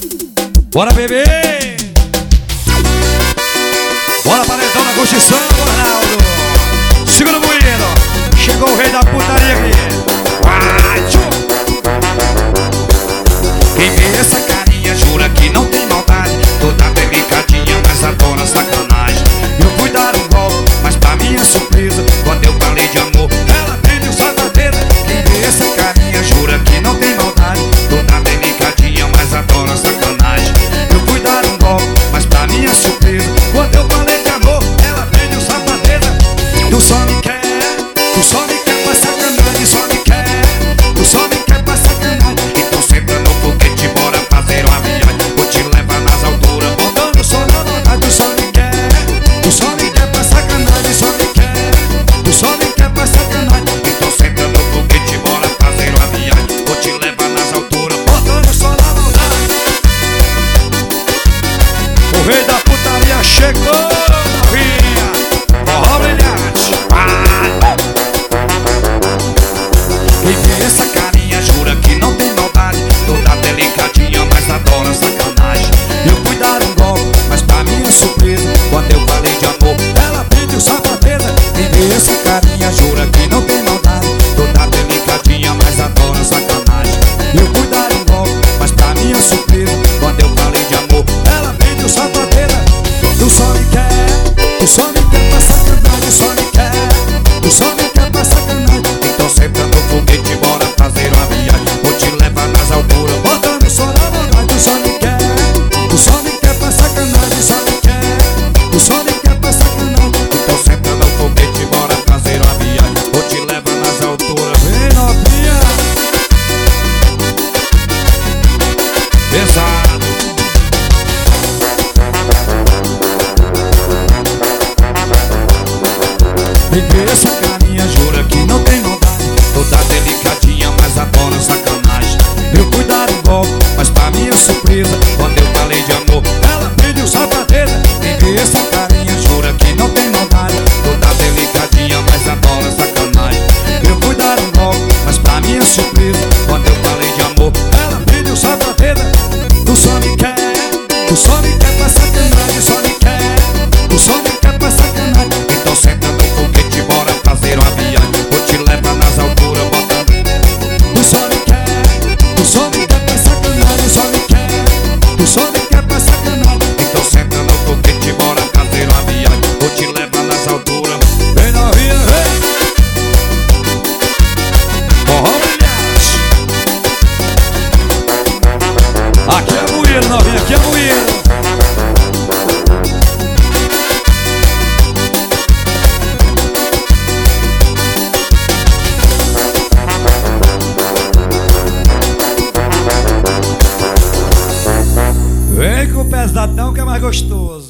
Bora, bebê! Bora, paredão na Constituição, Ronaldo! Segura o moído! Chegou o rei da putaria aqui! Quem vê essa carinha jura que não tem maldade. Toda delicadinha, mas adora sacanagem. Eu fui dar um golpe, mas pra minha surpresa, quando eu falei de amor, ela teve o sapateiro. Quem vê essa carinha jura que não tem maldade. Toda delicadinha, mas adora sacanagem. Eu fui dar um golpe, mas pra minha surpresa, quando eu falei de amor, ela teve o sapateiro. Tu só me quer, tu só me quer pra sacanagem. Só me quer, tu só me quer pra sacanagem. Então senta no foguete, bora fazer uma viagem. Vou te levar nas alturas, botando só na vontade. Tu só me quer, tu só me quer pra sacanagem. Só me quer, tu só me quer pra sacanagem. Então senta no foguete, bora fazer uma viagem. Vou te levar nas alturas, botando só na vontade. O rei da putaria chegou, novinha. Forró brilhante, vai. Quem vê essa carinha jura que não tem maldade. Toda delicadinha, mas adora sacanagem. Eu fui dar um golpe, mas pra minha surpresa, quando eu falei de amor, ela pediu safadeza. Quem vê essa carinha jura que não tem maldade. Toda delicadinha, mas adora sacanagem. Eu fui dar um golpe, mas pra minha surpresa, quando eu falei de amor, ela pediu safadeza. Tu só me quer, tu só me quer pra sacanagem. Só me quer, tu só me quer pra sacanagem. Então senta no foguete, bora fazer uma viagem. Vou te levar nas alturas, botando só na vontade. Tu só me quer, tu só me quer pra sacanagem. Só me quer, tu só me quer pra sacanagem. Então senta no foguete, bora fazer uma viagem. Vou te levar nas alturas. Vem, novinha. Pesado. E vê essa carinha jura que não tem maldade. Toda delicadinha, mas adora sacanagem. Eu fui dar um golpe, mas pra minha surpresa, quando eu falei de amor, ela pediu safadeza. Quem vê essa carinha jura que não tem maldade. Toda delicadinha, mas adora sacanagem. Eu fui dar um golpe, mas pra minha surpresa, quando eu falei de amor, ela pediu safadeza. Tu só me quer, tu só me quer pra sacanagem. Só me quer, tu só me quer pra sacanagem. Então senta no foguete, bora fazer uma viagem. Vou te levar nas alturas, botando. Tu só me quer, tu só me quer pra sacanagem. Só me quer, tu só me quer pra sacanagem. Então senta no foguete, bora fazer uma viagem. Vou te levar nas alturas. Vem, novinha, vem. Forró brilhante. Aqui é moído, novinha, aqui é moído. Vem com o pesadão que é mais gostoso.